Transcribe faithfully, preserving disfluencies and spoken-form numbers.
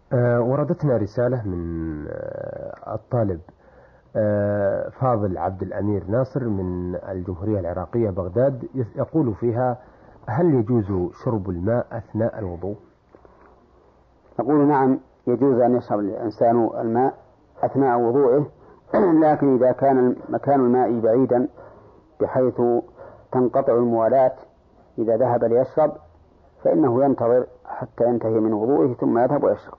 آه وردتنا رسالة من آه الطالب آه فاضل عبد الأمير ناصر من الجمهورية العراقية بغداد، يقول فيها: هل يجوز شرب الماء أثناء الوضوء؟ أقول نعم، يجوز أن يشرب الإنسان الماء أثناء وضوئه، لكن إذا كان مكان الماء بعيدا بحيث تنقطع الموالاة إذا ذهب ليشرب فإنه ينتظر حتى ينتهي من وضوئه ثم يذهب ويشرب.